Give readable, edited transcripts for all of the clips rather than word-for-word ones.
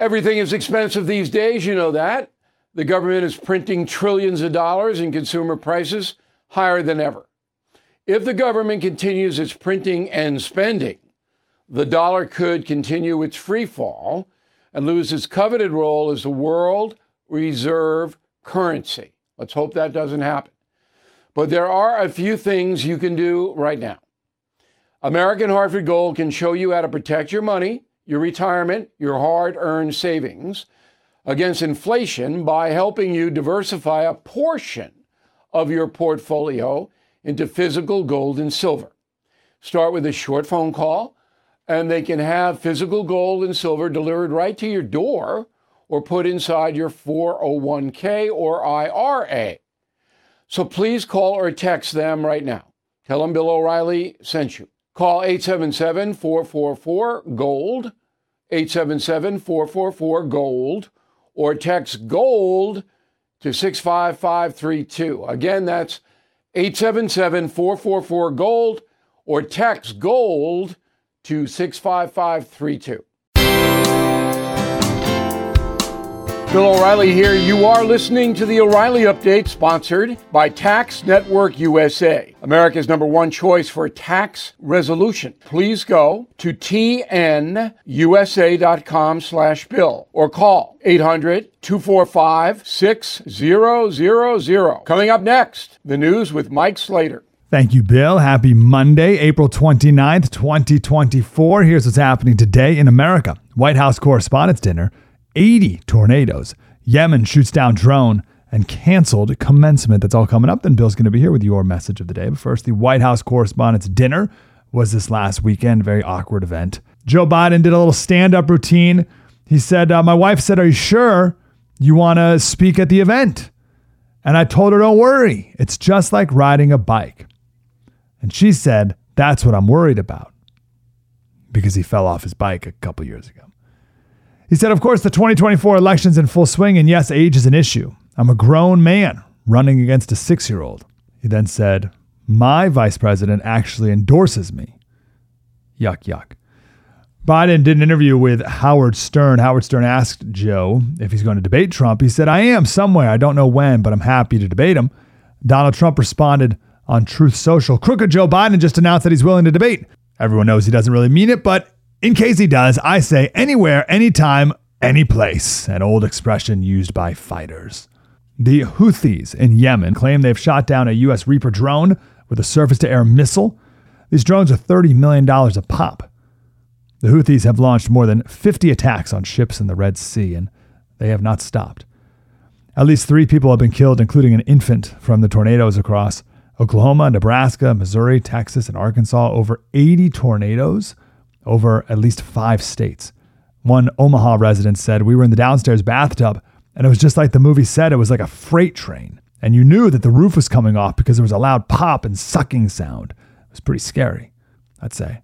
Everything is expensive these days, you know that. The government is printing trillions of dollars and consumer prices higher than ever. If the government continues its printing and spending, the dollar could continue its free fall and lose its coveted role as the world reserve currency. Let's hope that doesn't happen. But there are a few things you can do right now. American Hartford Gold can show you how to protect your money, your retirement, your hard-earned savings against inflation by helping you diversify a portion of your portfolio into physical gold and silver. Start with a short phone call, and they can have physical gold and silver delivered right to your door or put inside your 401k or IRA. So please call or text them right now. Tell them Bill O'Reilly sent you. Call 877-444-GOLD, 877-444-GOLD, or text GOLD to 65532. Again, that's 877-444-GOLD, or text GOLD to 65532. Bill O'Reilly here. You are listening to the O'Reilly Update, sponsored by Tax Network USA, America's #1 choice for tax resolution. Please go to tnusa.com/bill or call 800-245-6000. Coming up next, the news with Mike Slater. Thank you, Bill. Happy Monday, April 29th, 2024. Here's what's happening today in America. White House Correspondents' Dinner, 80 tornadoes, Yemen shoots down drone, and canceled commencement. That's all coming up. Then Bill's going to be here with your message of the day. But first, the White House Correspondents' Dinner was this last weekend. Very awkward event. Joe Biden did a little stand-up routine. He said, my wife said, "Are you sure you want to speak at the event?" And I told her, "Don't worry. It's just like riding a bike." And she said, "That's what I'm worried about," because he fell off his bike a couple years ago. He said, "Of course, the 2024 election's in full swing, and yes, age is an issue. I'm a grown man running against a 6-year-old. He then said, "My vice president actually endorses me." Yuck, yuck. Biden did an interview with Howard Stern. Howard Stern asked Joe if he's going to debate Trump. He said, "I am somewhere. I don't know when, but I'm happy to debate him." Donald Trump responded on Truth Social, "Crooked Joe Biden just announced that he's willing to debate." Everyone knows he doesn't really mean it, but in case he does, I say anywhere, anytime, any place, an old expression used by fighters. The Houthis in Yemen claim they've shot down a U.S. Reaper drone with a surface-to-air missile. These drones are $30 million a pop. The Houthis have launched more than 50 attacks on ships in the Red Sea, and they have not stopped. At least 3 people have been killed, including an infant, from the tornadoes across Oklahoma, Nebraska, Missouri, Texas, and Arkansas. Over 80 tornadoes over at least 5 states. One Omaha resident said, "We were in the downstairs bathtub, and it was just like the movie said. It was like a freight train. And you knew that the roof was coming off because there was a loud pop and sucking sound. It was pretty scary, I'd say."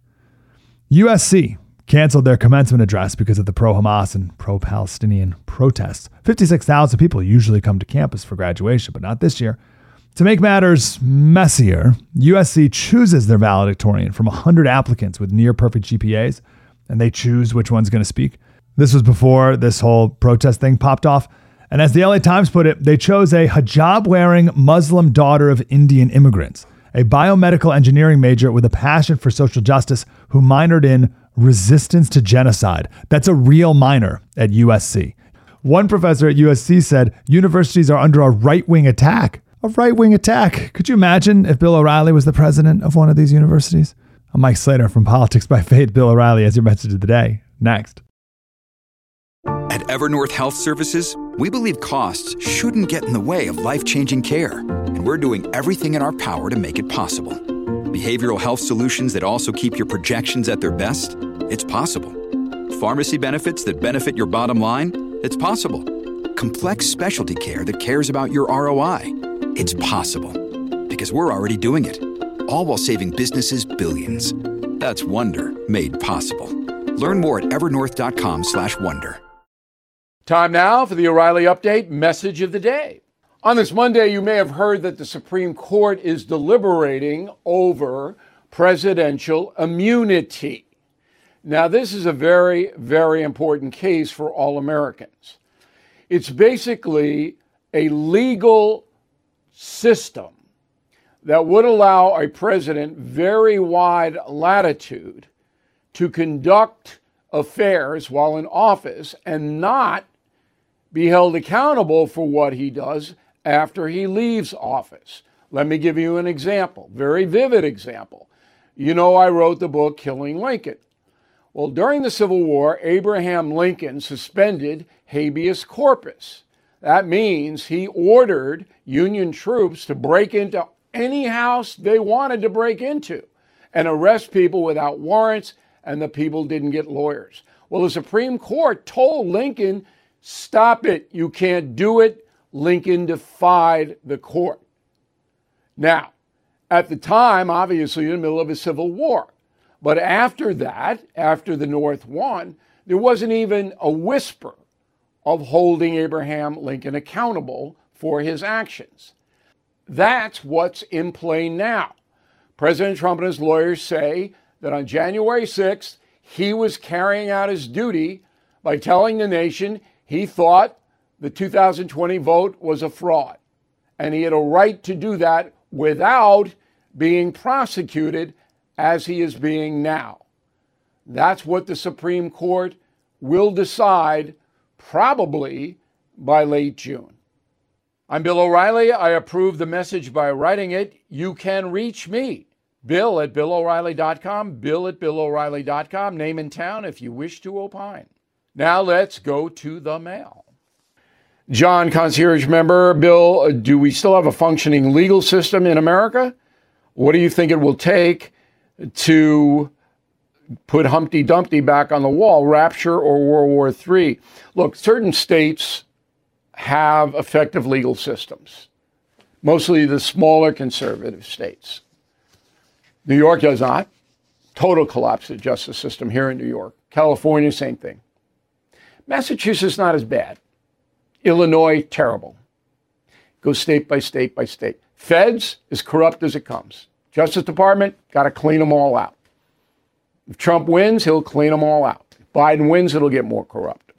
USC canceled their commencement address because of the pro-Hamas and pro-Palestinian protests. 56,000 people usually come to campus for graduation, but not this year. To make matters messier, USC chooses their valedictorian from 100 applicants with near-perfect GPAs, and they choose which one's going to speak. This was before this whole protest thing popped off. And as the LA Times put it, they chose a hijab-wearing Muslim daughter of Indian immigrants, a biomedical engineering major with a passion for social justice who minored in resistance to genocide. That's a real minor at USC. One professor at USC said, "Universities are under a right-wing attack." A right-wing attack. Could you imagine if Bill O'Reilly was the president of one of these universities? I'm Mike Slater from Politics by Faith. Bill O'Reilly has your message of the day. Next. At Evernorth Health Services, we believe costs shouldn't get in the way of life-changing care, and we're doing everything in our power to make it possible. Behavioral health solutions that also keep your projections at their best? It's possible. Pharmacy benefits that benefit your bottom line? It's possible. Complex specialty care that cares about your ROI? It's possible. Because we're already doing it. All while saving businesses billions. That's Wonder made possible. Learn more at evernorth.com/wonder. Time now for the O'Reilly Update message of the day. On this Monday, you may have heard that the Supreme Court is deliberating over presidential immunity. Now, this is a very, very important case for all Americans. It's basically a legal system that would allow a president very wide latitude to conduct affairs while in office and not be held accountable for what he does after he leaves office. Let me give you an example, very vivid example. You know, I wrote the book Killing Lincoln. Well, during the Civil War, Abraham Lincoln suspended habeas corpus. That means he ordered Union troops to break into any house they wanted to break into and arrest people without warrants, and the people didn't get lawyers. Well, the Supreme Court told Lincoln, stop it, you can't do it. Lincoln defied the court. Now, at the time, obviously in the middle of a civil war, but after that, after the North won, there wasn't even a whisper of holding Abraham Lincoln accountable for his actions. That's what's in play now. President Trump and his lawyers say that on January 6th, he was carrying out his duty by telling the nation he thought the 2020 vote was a fraud, and he had a right to do that without being prosecuted as he is being now. That's what the Supreme Court will decide probably by late June. I'm Bill O'Reilly. I approve the message by writing it. You can reach me, Bill at BillO'Reilly.com, Bill at BillO'Reilly.com, name and town if you wish to opine. Now let's go to the mail. John, concierge member. Bill, do we still have a functioning legal system in America? What do you think it will take to put Humpty Dumpty back on the wall, Rapture or World War III? Look, certain states have effective legal systems, mostly the smaller conservative states. New York does not. Total collapse of the justice system here in New York. California, same thing. Massachusetts, not as bad. Illinois, terrible. Go state by state by state. Feds, as corrupt as it comes. Justice Department, got to clean them all out. If Trump wins, he'll clean them all out. If Biden wins, it'll get more corrupt.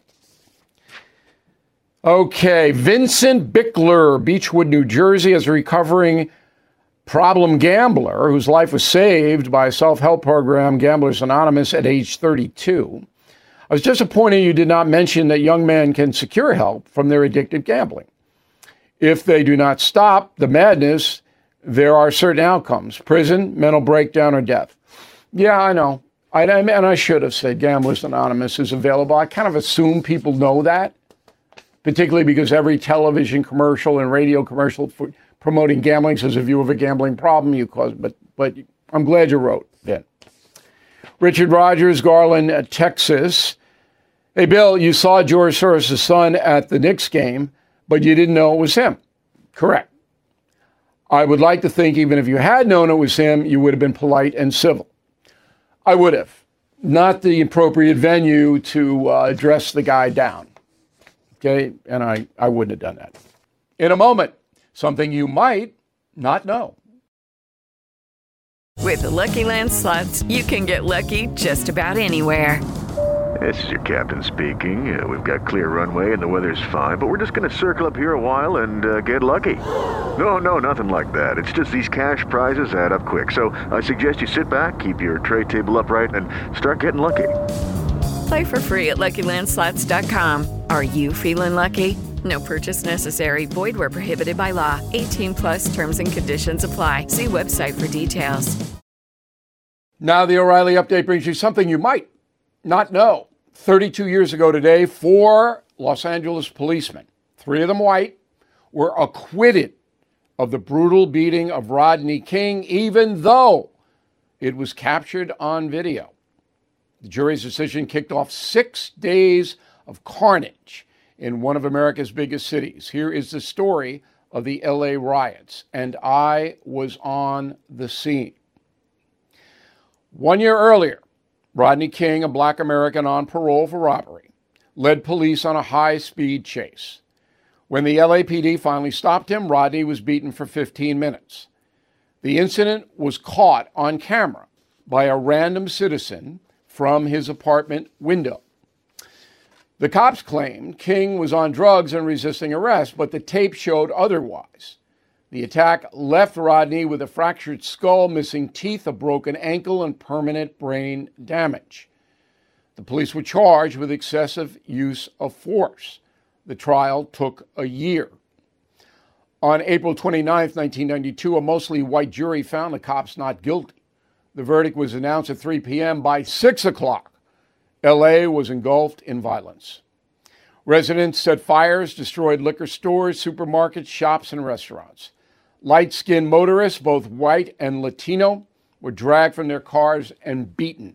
Okay, Vincent Bickler, Beechwood, New Jersey, is a recovering problem gambler whose life was saved by a self-help program, Gamblers Anonymous, at age 32. I was disappointed you did not mention that young men can secure help from their addictive gambling. If they do not stop the madness, there are certain outcomes: prison, mental breakdown, or death. Yeah, I know. And I should have said Gamblers Anonymous is available. I kind of assume people know that, particularly because every television commercial and radio commercial for promoting gambling says if you have a gambling problem, you cause. But I'm glad you wrote, Vin. Richard Rogers, Garland, Texas. Hey, Bill, you saw George Soros' son at the Knicks game, but you didn't know it was him. Correct. I would like to think even if you had known it was him, you would have been polite and civil. I would have. Not the appropriate venue to address the guy down. Okay? And I wouldn't have done that. In a moment, something you might not know. With the Lucky Land Slots, you can get lucky just about anywhere. This is your captain speaking. We've got clear runway and the weather's fine, but we're just going to circle up here a while and get lucky. No, nothing like that. It's just these cash prizes add up quick. So I suggest you sit back, keep your tray table upright, and start getting lucky. Play for free at LuckyLandSlots.com. Are you feeling lucky? No purchase necessary. Void where prohibited by law. 18+ terms and conditions apply. See website for details. Now the O'Reilly Update brings you something you might not know. 32 years ago today, 4 Los Angeles policemen, 3 of them white, were acquitted of the brutal beating of Rodney King, even though it was captured on video. The jury's decision kicked off 6 days of carnage in one of America's biggest cities. Here is the story of the LA riots, and I was on the scene. 1 year earlier, Rodney King, a black American on parole for robbery, led police on a high-speed chase. When the LAPD finally stopped him, Rodney was beaten for 15 minutes. The incident was caught on camera by a random citizen from his apartment window. The cops claimed King was on drugs and resisting arrest, but the tape showed otherwise. The attack left Rodney with a fractured skull, missing teeth, a broken ankle, and permanent brain damage. The police were charged with excessive use of force. The trial took a year. On April 29, 1992, a mostly white jury found the cops not guilty. The verdict was announced at 3 p.m. By 6 o'clock, L.A. was engulfed in violence. Residents set fires, destroyed liquor stores, supermarkets, shops, and restaurants. Light-skinned motorists, both white and Latino, were dragged from their cars and beaten.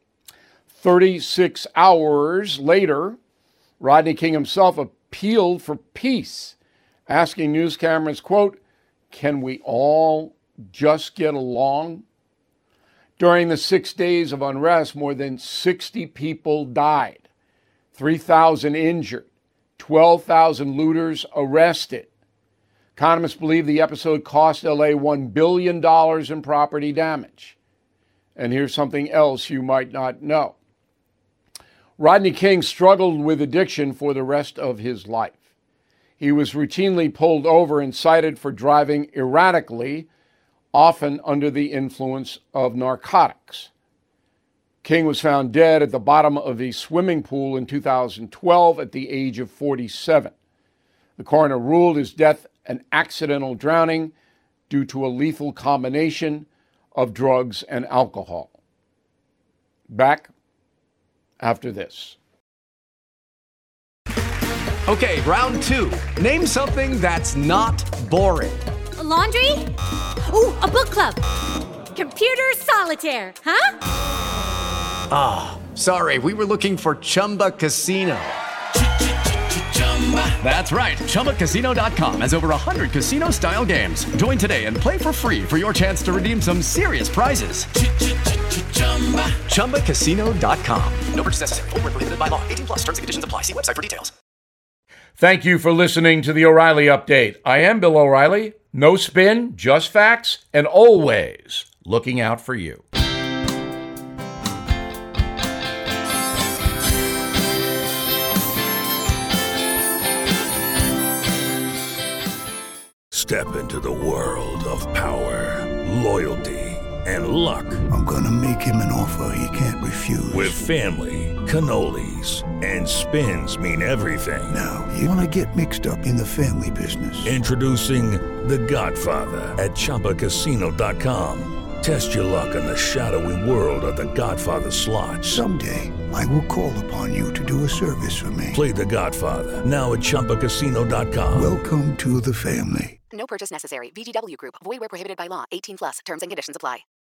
36 hours later, Rodney King himself appealed for peace, asking news cameras, quote, "Can we all just get along?" During the 6 days of unrest, more than 60 people died, 3,000 injured, 12,000 looters arrested. Economists believe the episode cost LA $1 billion in property damage. And here's something else you might not know. Rodney King struggled with addiction for the rest of his life. He was routinely pulled over and cited for driving erratically, often under the influence of narcotics. King was found dead at the bottom of a swimming pool in 2012 at the age of 47. The coroner ruled his death an accidental drowning due to a lethal combination of drugs and alcohol. Back after this. Okay, round two. Name something that's not boring. A laundry? Ooh, a book club. Computer solitaire, huh? Ah, sorry, we were looking for Chumba Casino. That's right, ChumbaCasino.com has over 100 casino-style games. Join today and play for free for your chance to redeem some serious prizes. ChumbaCasino.com. No purchase necessary. Void where prohibited by law. 18+ terms and conditions apply. See website for details. Thank you for listening to the O'Reilly Update. I am Bill O'Reilly. No spin, just facts, and always looking out for you. Step into the world of power, loyalty, and luck. I'm gonna make him an offer he can't refuse. With family, cannolis, and spins mean everything. Now, you wanna get mixed up in the family business. Introducing The Godfather at ChumbaCasino.com. Test your luck in the shadowy world of The Godfather slot. Someday, I will call upon you to do a service for me. Play The Godfather, now at ChumbaCasino.com. Welcome to the family. No purchase necessary. VGW Group. Void where prohibited by law. 18+. Terms and conditions apply.